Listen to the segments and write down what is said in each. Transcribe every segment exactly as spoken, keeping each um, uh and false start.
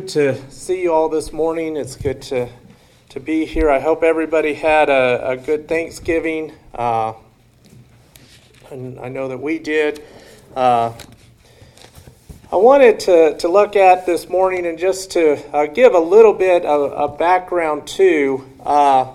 good to see you all this morning. It's good to to be here. I hope everybody had a, a good Thanksgiving. Uh, and I know that we did. Uh, I wanted to, to look at this morning and just to uh, give a little bit of, of background too. Uh,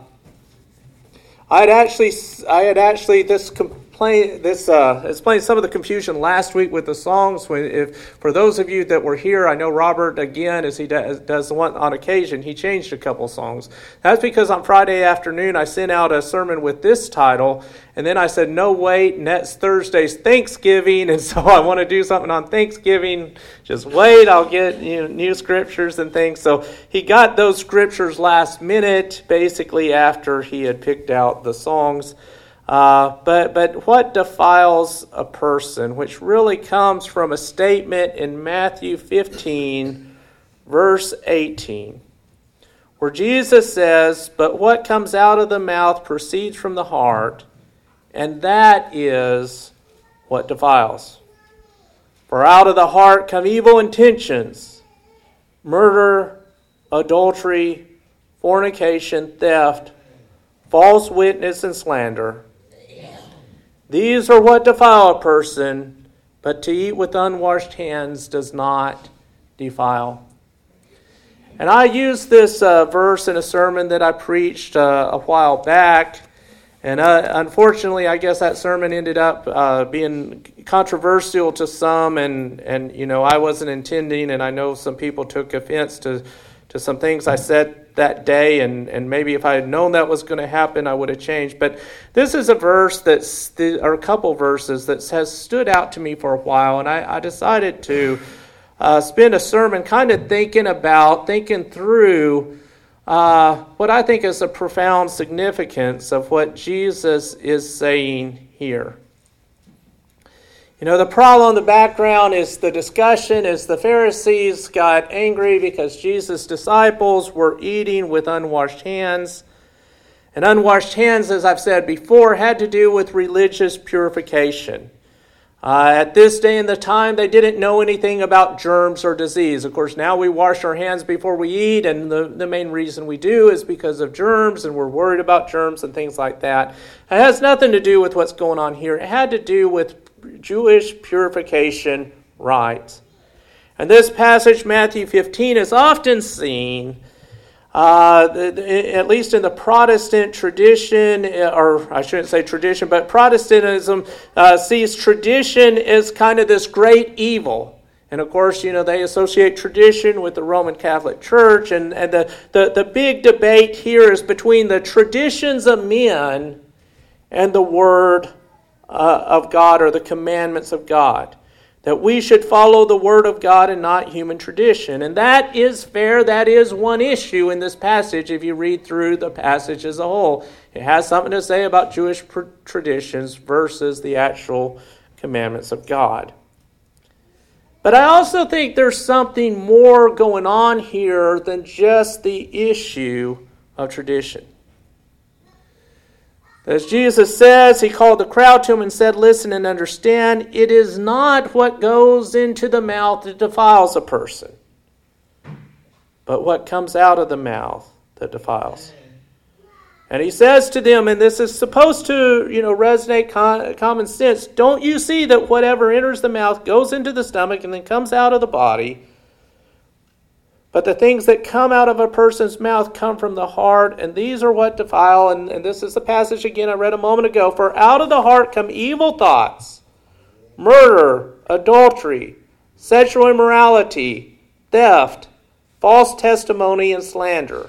I had actually, I had actually this. Com- This uh, explained some of the confusion last week with the songs. When, if for those of you that were here, I know Robert again, as he does, does the one on occasion, he changed a couple songs. That's because on Friday afternoon I sent out a sermon with this title, and then I said, "No, wait, next Thursday's Thanksgiving, and so I want to do something on Thanksgiving. Just wait, I'll get you know, new scriptures and things." So he got those scriptures last minute, basically after he had picked out the songs. Uh, but but what defiles a person, which really comes from a statement in Matthew fifteen, verse eighteen, where Jesus says, "But what comes out of the mouth proceeds from the heart, and that is what defiles. For out of the heart come evil intentions, murder, adultery, fornication, theft, false witness, and slander. These are what defile a person, but to eat with unwashed hands does not defile." And I used this uh, verse in a sermon that I preached uh, a while back. And uh, unfortunately, I guess that sermon ended up uh, being controversial to some. And, and, you know, I wasn't intending, and I know some people took offense to, to some things I said that day, and, and maybe if I had known that was going to happen, I would have changed. But this is a verse that's, or a couple verses that has stood out to me for a while, and I, I decided to uh, spend a sermon kind of thinking about, thinking through uh, what I think is a profound significance of what Jesus is saying here. You know, the problem, the background is the discussion is the Pharisees got angry because Jesus' disciples were eating with unwashed hands. And unwashed hands, as I've said before, had to do with religious purification. Uh, at this day and the time, they didn't know anything about germs or disease. Of course, now we wash our hands before we eat, and the, the main reason we do is because of germs, and we're worried about germs and things like that. It has nothing to do with what's going on here. It had to do with Jewish purification rites. And this passage, Matthew fifteen, is often seen, uh, at least in the Protestant tradition, or I shouldn't say tradition, but Protestantism uh, sees tradition as kind of this great evil. And of course, you know, they associate tradition with the Roman Catholic Church, and, and the, the, the big debate here is between the traditions of men and the Word Uh, of God, or the commandments of God, that we should follow the Word of God and not human tradition. And that is fair. That is one issue in this passage if you read through the passage as a whole. It has something to say about Jewish pr- traditions versus the actual commandments of God. But I also think there's something more going on here than just the issue of tradition. As Jesus says, he called the crowd to him and said, "Listen and understand, it is not what goes into the mouth that defiles a person, but what comes out of the mouth that defiles." And he says to them, and this is supposed to, you know, resonate con- common sense, "Don't you see that whatever enters the mouth goes into the stomach and then comes out of the body? But the things that come out of a person's mouth come from the heart, and these are what defile." And, and this is the passage again I read a moment ago. "For out of the heart come evil thoughts, murder, adultery, sexual immorality, theft, false testimony, and slander.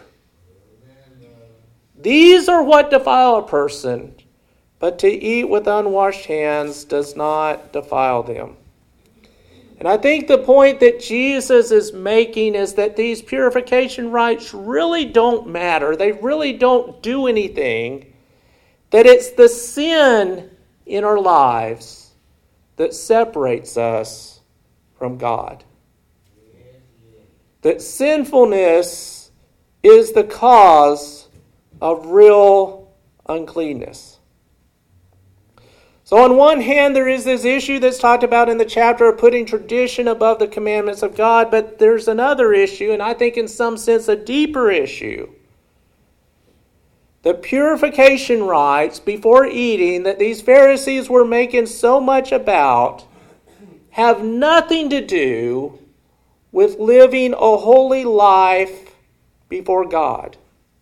These are what defile a person, but to eat with unwashed hands does not defile them." And I think the point that Jesus is making is that these purification rites really don't matter. They really don't do anything. That it's the sin in our lives that separates us from God. That sinfulness is the cause of real uncleanness. So on one hand, there is this issue that's talked about in the chapter of putting tradition above the commandments of God, but there's another issue, and I think in some sense a deeper issue. The purification rites before eating that these Pharisees were making so much about have nothing to do with living a holy life before God.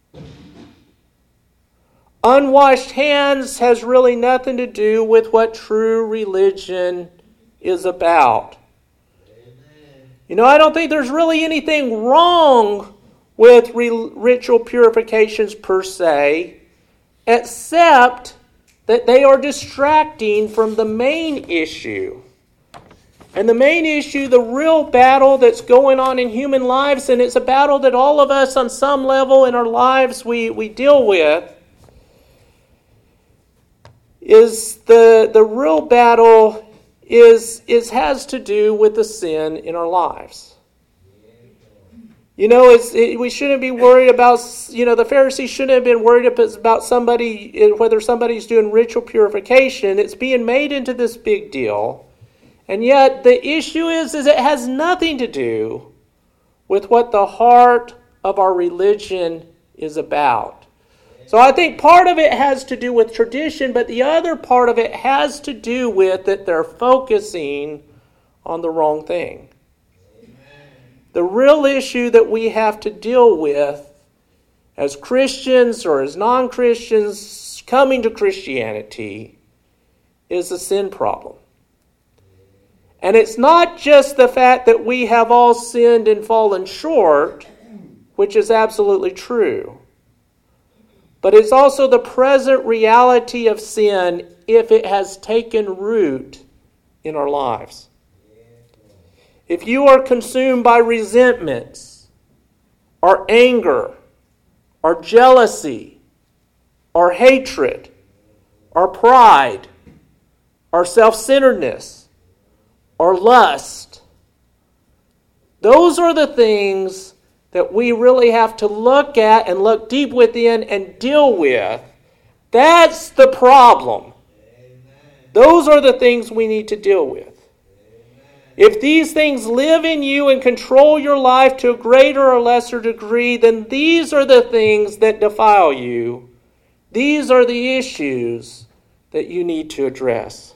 Unwashed hands has really nothing to do with what true religion is about. You know, I don't think there's really anything wrong with ritual purifications per se, except that they are distracting from the main issue. And the main issue, the real battle that's going on in human lives, and it's a battle that all of us on some level in our lives we, we deal with, is the, the real battle is, is has to do with the sin in our lives. You know, it's, it, we shouldn't be worried about, you know, the Pharisees shouldn't have been worried about somebody, whether somebody's doing ritual purification. It's being made into this big deal. And yet the issue is, is it has nothing to do with what the heart of our religion is about. So I think part of it has to do with tradition, but the other part of it has to do with that they're focusing on the wrong thing. Amen. The real issue that we have to deal with as Christians or as non-Christians coming to Christianity is the sin problem. And it's not just the fact that we have all sinned and fallen short, which is absolutely true. But it's also the present reality of sin if it has taken root in our lives. If you are consumed by resentments, or anger, or jealousy, or hatred, or pride, or self-centeredness, or lust, those are the things that we really have to look at and look deep within and deal with. That's the problem. Amen. Those are the things we need to deal with. Amen. If these things live in you and control your life to a greater or lesser degree, then these are the things that defile you. These are the issues that you need to address.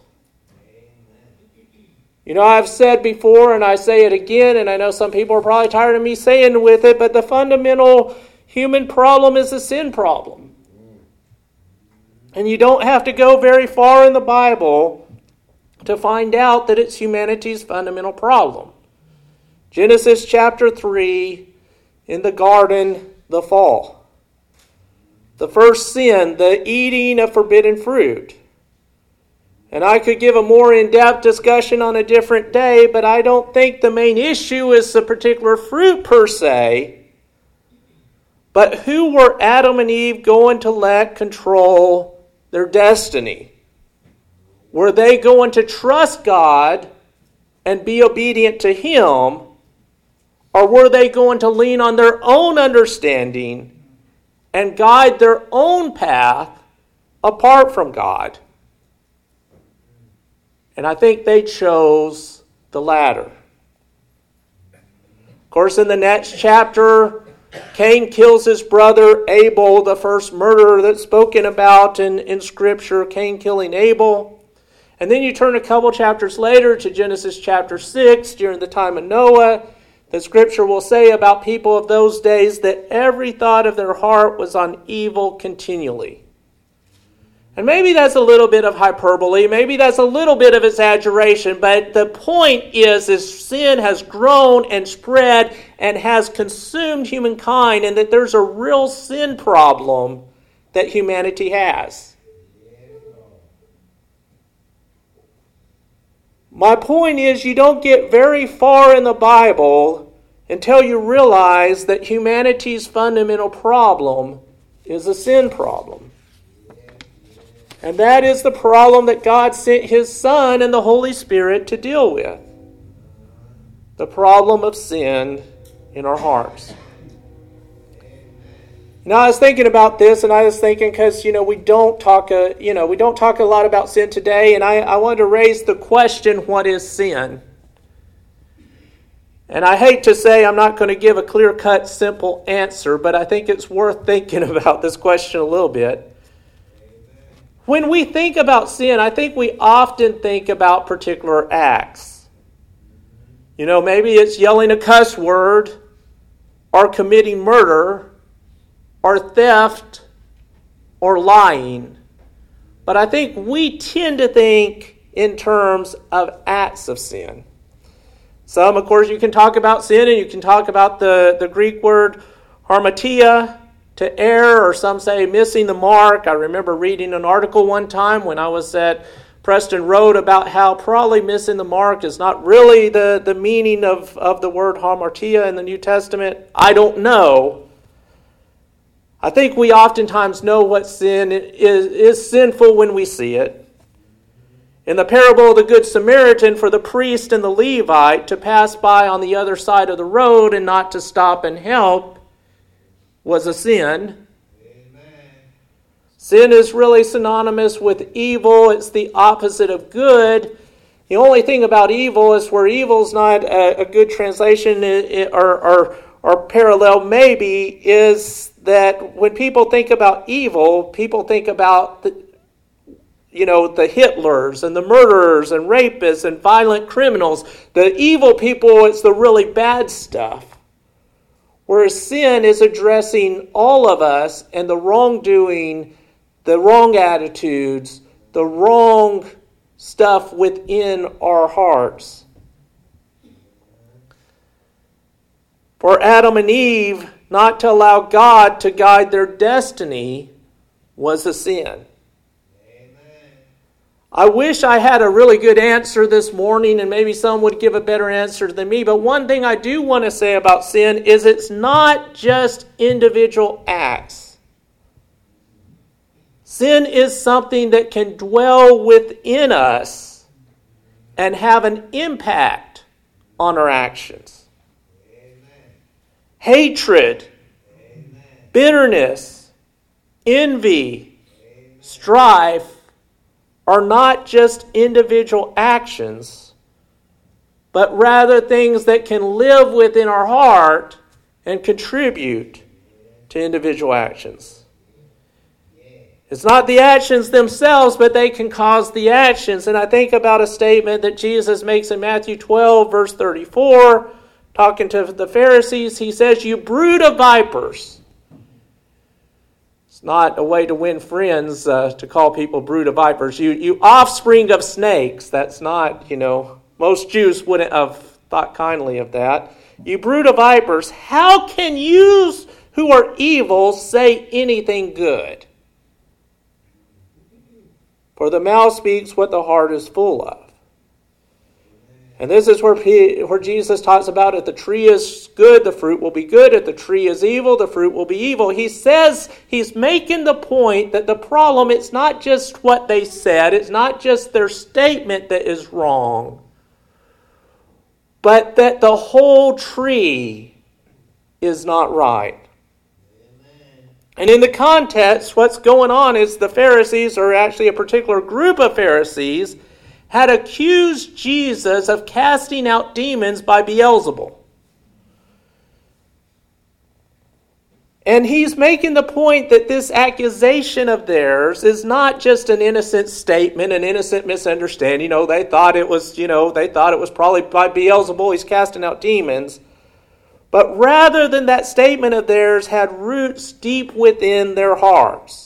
You know, I've said before, and I say it again, and I know some people are probably tired of me saying with it, but the fundamental human problem is a sin problem. And you don't have to go very far in the Bible to find out that it's humanity's fundamental problem. Genesis chapter three, in the garden, the fall. The first sin, the eating of forbidden fruit. And I could give a more in-depth discussion on a different day, but I don't think the main issue is the particular fruit per se. But who were Adam and Eve going to let control their destiny? Were they going to trust God and be obedient to Him? Or were they going to lean on their own understanding and guide their own path apart from God? And I think they chose the latter. Of course, in the next chapter, Cain kills his brother Abel, the first murderer that's spoken about in, in Scripture, Cain killing Abel. And then you turn a couple chapters later to Genesis chapter six, during the time of Noah. The Scripture will say about people of those days that every thought of their heart was on evil continually. And maybe that's a little bit of hyperbole, maybe that's a little bit of exaggeration, but the point is, is sin has grown and spread and has consumed humankind, and that there's a real sin problem that humanity has. My point is, you don't get very far in the Bible until you realize that humanity's fundamental problem is a sin problem. And that is the problem that God sent His Son and the Holy Spirit to deal with. The problem of sin in our hearts. You know, I was thinking about this, and I was thinking because, you know, we don't talk, a, you know, we don't talk a lot about sin today, and I, I wanted to raise the question, what is sin? And I hate to say I'm not going to give a clear-cut, simple answer, but I think it's worth thinking about this question a little bit. When we think about sin, I think we often think about particular acts. You know, maybe it's yelling a cuss word, or committing murder, or theft, or lying. But I think we tend to think in terms of acts of sin. Some, of course, you can talk about sin, and you can talk about the, the Greek word harmatia, to err, or some say missing the mark. I remember reading an article one time when I was at Preston Road about how probably missing the mark is not really the, the meaning of, of the word hamartia in the New Testament. I don't know. I think we oftentimes know what sin is, is sinful when we see it. In the parable of the Good Samaritan, for the priest and the Levite to pass by on the other side of the road and not to stop and help was a sin. Amen. Sin is really synonymous with evil. It's the opposite of good. The only thing about evil is where evil is not a, a good translation or, or, or parallel maybe is that when people think about evil, people think about the, you know, the Hitlers and the murderers and rapists and violent criminals. The evil people, it's the really bad stuff. Whereas sin is addressing all of us and the wrongdoing, the wrong attitudes, the wrong stuff within our hearts. For Adam and Eve, not to allow God to guide their destiny was a sin. I wish I had a really good answer this morning, and maybe some would give a better answer than me. But one thing I do want to say about sin is it's not just individual acts. Sin is something that can dwell within us and have an impact on our actions. Amen. Hatred, Amen. Bitterness, envy, Amen. Strife, are not just individual actions, but rather things that can live within our heart and contribute to individual actions. It's not the actions themselves, but they can cause the actions. And I think about a statement that Jesus makes in Matthew twelve, verse thirty-four, talking to the Pharisees. He says, "You brood of vipers." It's not a way to win friends uh, to call people brood of vipers. You, you offspring of snakes. That's not, you know, most Jews wouldn't have thought kindly of that. You brood of vipers, how can you who are evil say anything good? For the mouth speaks what the heart is full of. And this is where, he, where Jesus talks about if the tree is good, the fruit will be good. If the tree is evil, the fruit will be evil. He says, he's making the point that the problem, it's not just what they said. It's not just their statement that is wrong. But that the whole tree is not right. Amen. And in the context, what's going on is the Pharisees, or actually a particular group of Pharisees, had accused Jesus of casting out demons by Beelzebul. And he's making the point that this accusation of theirs is not just an innocent statement, an innocent misunderstanding. You know, they thought it was, you know, they thought it was probably by Beelzebul, he's casting out demons. But rather than that statement of theirs had roots deep within their hearts.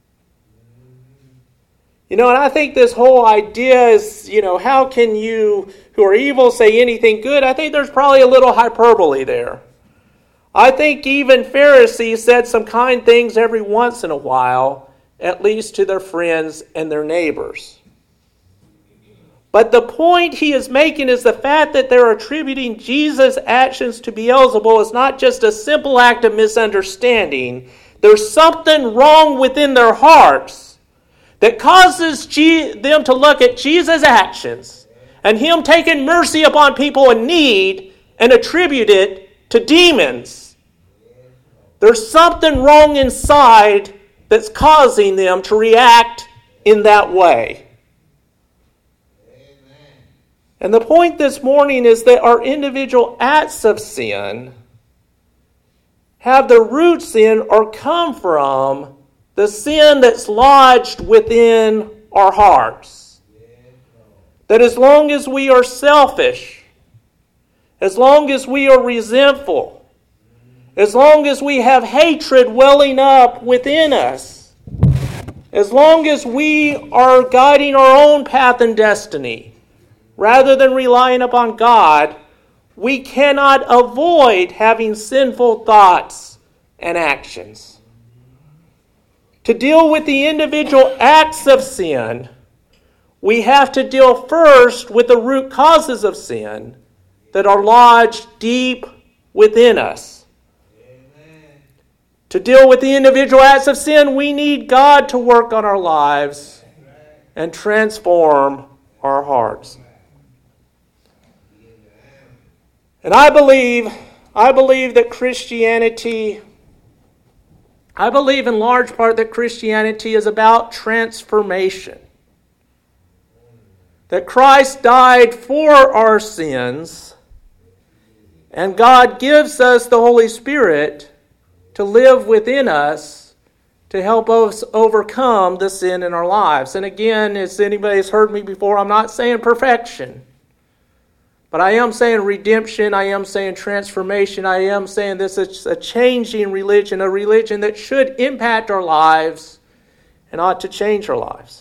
You know, and I think this whole idea is, you know, how can you who are evil say anything good? I think there's probably a little hyperbole there. I think even Pharisees said some kind things every once in a while, at least to their friends and their neighbors. But the point he is making is the fact that they're attributing Jesus' actions to Beelzebul is not just a simple act of misunderstanding. There's something wrong within their hearts that causes them to look at Jesus' actions and him taking mercy upon people in need and attribute it to demons. There's something wrong inside that's causing them to react in that way. Amen. And the point this morning is that our individual acts of sin have their roots in or come from the sin that's lodged within our hearts. That as long as we are selfish, as long as we are resentful, as long as we have hatred welling up within us, as long as we are guiding our own path and destiny, rather than relying upon God, we cannot avoid having sinful thoughts and actions. To deal with the individual acts of sin, we have to deal first with the root causes of sin that are lodged deep within us. Amen. To deal with the individual acts of sin, we need God to work on our lives and transform our hearts. And I believe, I believe that Christianity, I believe in large part that Christianity is about transformation. That Christ died for our sins, and God gives us the Holy Spirit to live within us to help us overcome the sin in our lives. And again, as anybody's heard me before, I'm not saying perfection. But I am saying redemption, I am saying transformation, I am saying this is a changing religion, a religion that should impact our lives and ought to change our lives.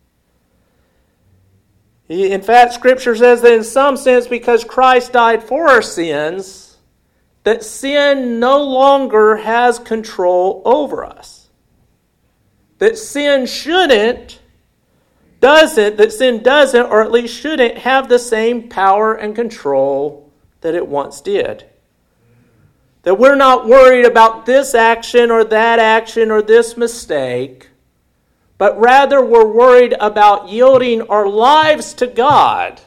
In fact, Scripture says that in some sense, because Christ died for our sins, that sin no longer has control over us. That sin shouldn't, doesn't, that sin doesn't, or at least shouldn't, have the same power and control that it once did. That we're not worried about this action or that action or this mistake, but rather we're worried about yielding our lives to God.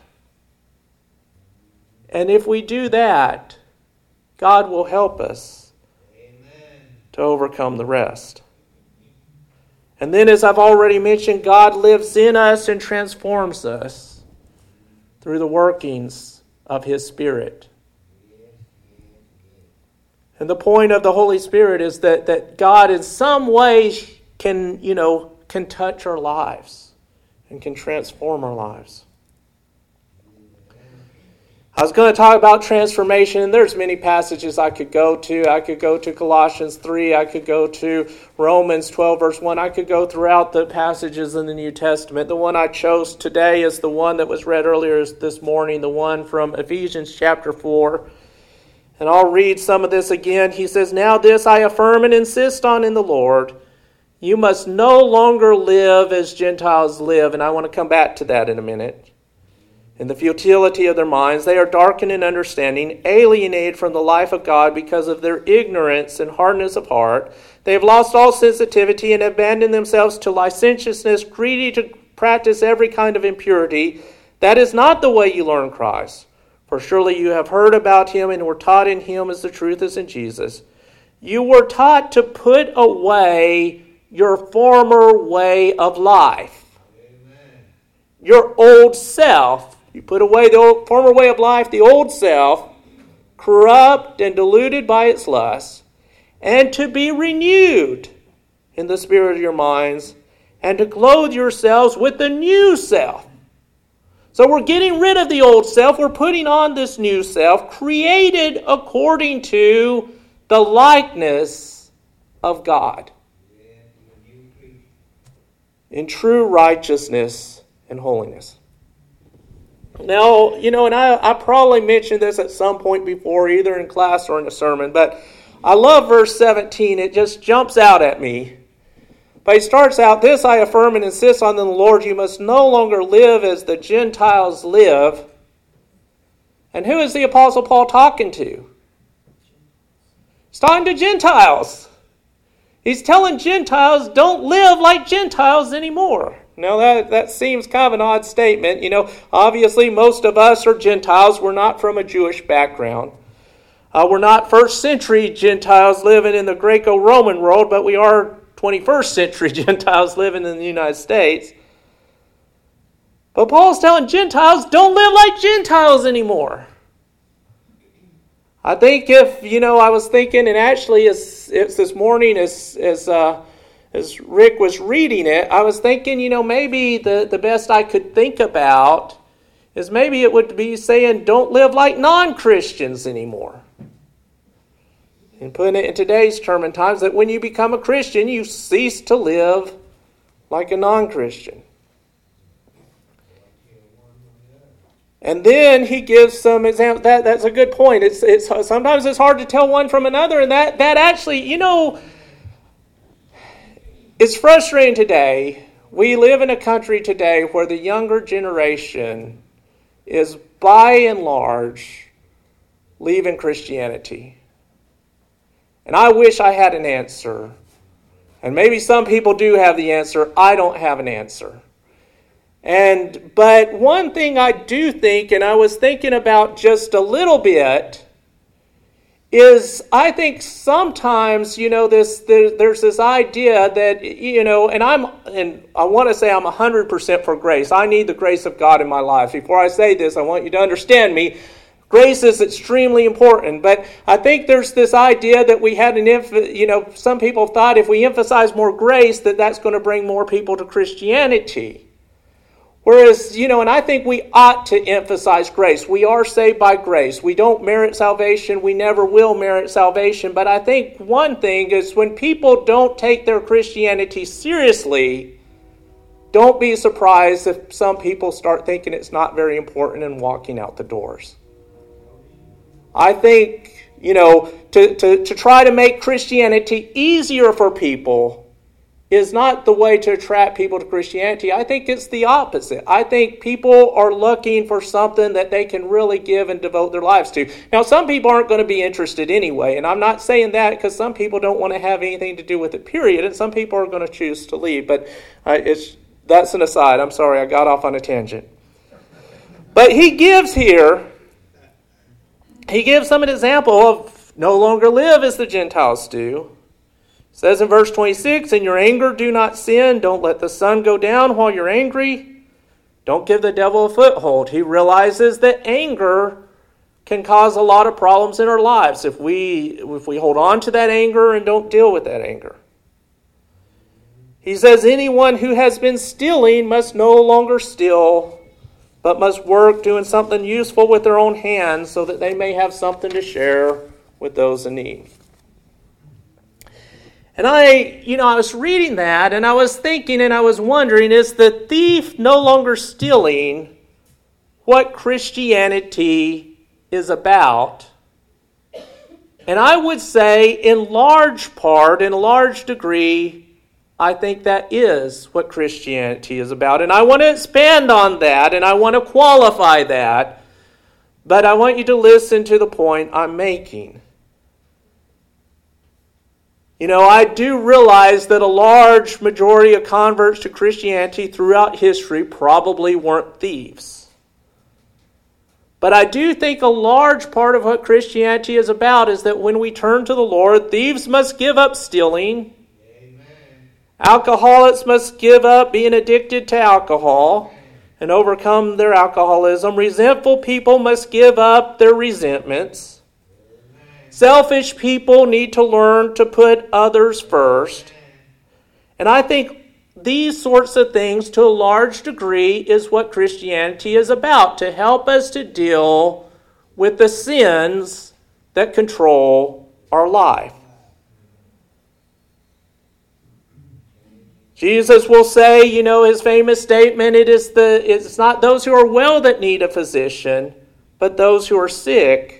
And if we do that, God will help us Amen. To overcome the rest. And then, as I've already mentioned, God lives in us and transforms us through the workings of His Spirit. And the point of the Holy Spirit is that, that God in some way can, you know, can touch our lives and can transform our lives. I was going to talk about transformation, and there's many passages I could go to. I could go to Colossians three. I could go to Romans twelve, verse one. I could go throughout the passages in the New Testament. The one I chose today is the one that was read earlier this morning, the one from Ephesians chapter four. And I'll read some of this again. He says, "Now this I affirm and insist on in the Lord. You must no longer live as Gentiles live." And I want to come back to that in a minute. "In the futility of their minds, they are darkened in understanding, alienated from the life of God because of their ignorance and hardness of heart. They have lost all sensitivity and abandoned themselves to licentiousness, greedy to practice every kind of impurity. That is not the way you learn Christ. For surely you have heard about him and were taught in him as the truth is in Jesus. You were taught to put away your former way of life." Amen. Your old self. You put away the old, former way of life, the old self, corrupt and deluded by its lusts, and to be renewed in the spirit of your minds, and to clothe yourselves with the new self. So we're getting rid of the old self. We're putting on this new self, created according to the likeness of God, in true righteousness and holiness. Now, you know, and I, I probably mentioned this at some point before, either in class or in a sermon, but I love verse seventeen. It just jumps out at me. But he starts out, "This I affirm and insist on in the Lord, you must no longer live as the Gentiles live." And who is the Apostle Paul talking to? He's talking to Gentiles. He's telling Gentiles, don't live like Gentiles anymore. Now, that, that seems kind of an odd statement. You know, obviously, most of us are Gentiles. We're not from a Jewish background. Uh, we're not first century Gentiles living in the Greco-Roman world, but we are twenty-first century Gentiles living in the United States. But Paul's telling Gentiles, don't live like Gentiles anymore. I think if, you know, I was thinking, and actually it's, it's this morning as as uh, as Rick was reading it, I was thinking, you know, maybe the, the best I could think about is maybe it would be saying, don't live like non-Christians anymore. And putting it in today's term and times, that when you become a Christian, you cease to live like a non-Christian. And then he gives some examples. That, that's a good point. It's, it's sometimes it's hard to tell one from another, and that, that actually, you know, it's frustrating today. We live in a country today where the younger generation is, by and large, leaving Christianity. And I wish I had an answer. And maybe some people do have the answer. I don't have an answer. And but one thing I do think, and I was thinking about just a little bit, is I think sometimes, you know, this there, there's this idea that, you know, and I'm and I want to say I'm one hundred percent for grace. I need the grace of God in my life. Before I say this, I want you to understand me. Grace is extremely important, but I think there's this idea that we had an, you know, some people thought if we emphasize more grace, that that's going to bring more people to Christianity. Whereas, you know, and I think we ought to emphasize grace. We are saved by grace. We don't merit salvation. We never will merit salvation. But I think one thing is when people don't take their Christianity seriously, don't be surprised if some people start thinking it's not very important and walking out the doors. I think, you know, to, to, to try to make Christianity easier for people is not the way to attract people to Christianity. I think it's the opposite. I think people are looking for something that they can really give and devote their lives to. Now, some people aren't going to be interested anyway, and I'm not saying that because some people don't want to have anything to do with it, period, and some people are going to choose to leave. But uh, it's that's an aside. I'm sorry, I got off on a tangent. But he gives here, he gives some an example of no longer live as the Gentiles do. It says in verse twenty-six, in your anger do not sin. Don't let the sun go down while you're angry. Don't give the devil a foothold. He realizes that anger can cause a lot of problems in our lives if we, if we hold on to that anger and don't deal with that anger. He says anyone who has been stealing must no longer steal, but must work doing something useful with their own hands so that they may have something to share with those in need. And I, you know, I was reading that and I was thinking and I was wondering, is the thief no longer stealing what Christianity is about? And I would say in large part, in a large degree, I think that is what Christianity is about. And I want to expand on that and I want to qualify that. But I want you to listen to the point I'm making. You know, I do realize that a large majority of converts to Christianity throughout history probably weren't thieves. But I do think a large part of what Christianity is about is that when we turn to the Lord, thieves must give up stealing. Amen. Alcoholics must give up being addicted to alcohol and overcome their alcoholism. Resentful people must give up their resentments. Selfish people need to learn to put others first. And I think these sorts of things, to a large degree, is what Christianity is about, to help us to deal with the sins that control our life. Jesus will say, you know, his famous statement, it is the it's not those who are well that need a physician, but those who are sick.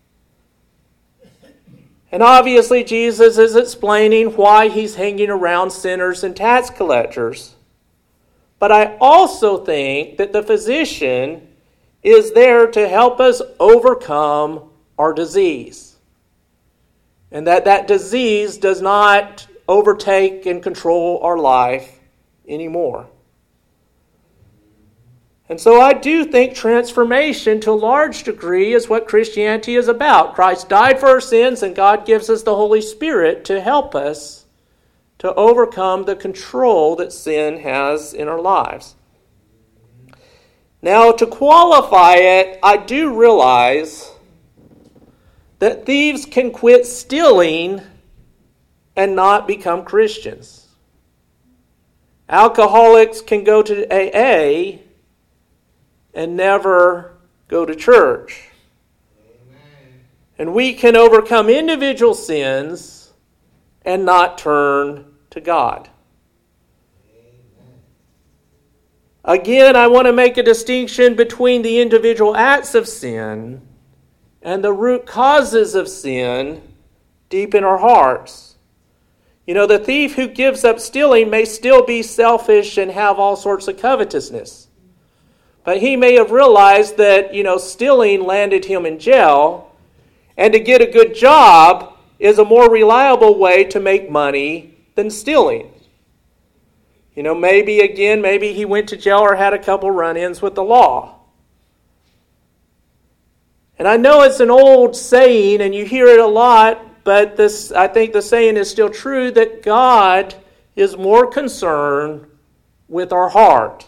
And obviously Jesus is explaining why he's hanging around sinners and tax collectors. But I also think that the physician is there to help us overcome our disease. And that that disease does not overtake and control our life anymore. And so I do think transformation to a large degree is what Christianity is about. Christ died for our sins, and God gives us the Holy Spirit to help us to overcome the control that sin has in our lives. Now, to qualify it, I do realize that thieves can quit stealing and not become Christians. Alcoholics can go to A A and never go to church. Amen. And we can overcome individual sins and not turn to God. Amen. Again, I want to make a distinction between the individual acts of sin and the root causes of sin deep in our hearts. You know, the thief who gives up stealing may still be selfish and have all sorts of covetousness. But he may have realized that, you know, stealing landed him in jail, and to get a good job is a more reliable way to make money than stealing. You know, maybe, again, maybe he went to jail or had a couple run-ins with the law. And I know it's an old saying, and you hear it a lot, but this, I think the saying is still true, that God is more concerned with our heart.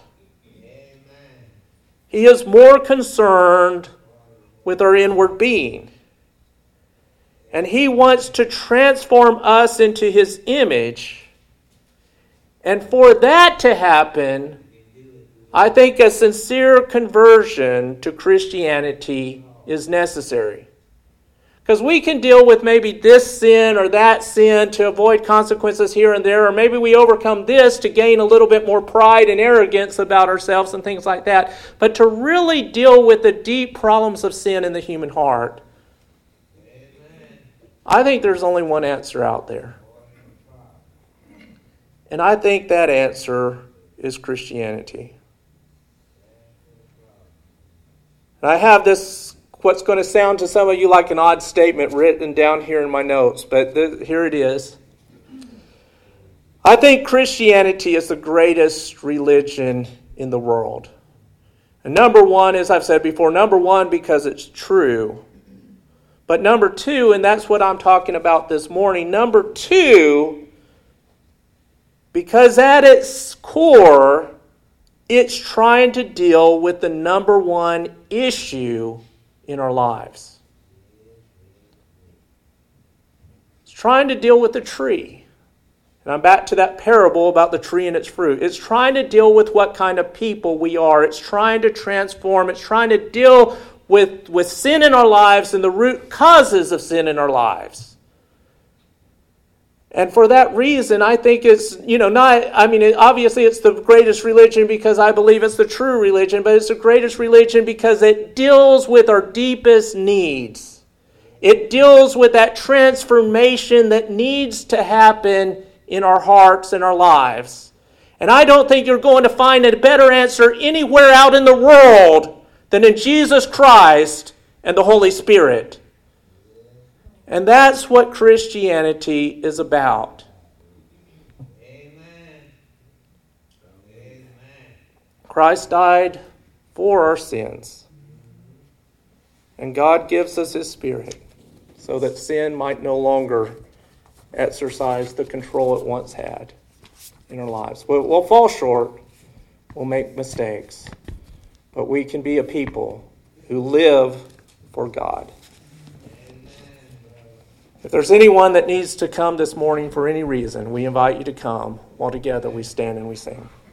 He is more concerned with our inward being. And He wants to transform us into His image. And for that to happen, I think a sincere conversion to Christianity is necessary. Because we can deal with maybe this sin or that sin to avoid consequences here and there, or maybe we overcome this to gain a little bit more pride and arrogance about ourselves and things like that. But to really deal with the deep problems of sin in the human heart, Amen. I think there's only one answer out there. And I think that answer is Christianity. And I have this, what's going to sound to some of you like an odd statement written down here in my notes, but th- here it is. I think Christianity is the greatest religion in the world. And number one, as I've said before, number one, because it's true. But number two, and that's what I'm talking about this morning, number two, because at its core, it's trying to deal with the number one issue in our lives. It's trying to deal with the tree. And I'm back to that parable about the tree and its fruit. It's trying to deal with what kind of people we are. It's trying to transform. It's trying to deal with, with sin in our lives and the root causes of sin in our lives. And for that reason, I think it's, you know, not, I mean, it, obviously it's the greatest religion because I believe it's the true religion, but it's the greatest religion because it deals with our deepest needs. It deals with that transformation that needs to happen in our hearts and our lives. And I don't think you're going to find a better answer anywhere out in the world than in Jesus Christ and the Holy Spirit. And that's what Christianity is about. Amen. Amen. Christ died for our sins. And God gives us His Spirit so that sin might no longer exercise the control it once had in our lives. We'll, we'll fall short. We'll make mistakes. But we can be a people who live for God. If there's anyone that needs to come this morning for any reason, we invite you to come while together we stand and we sing.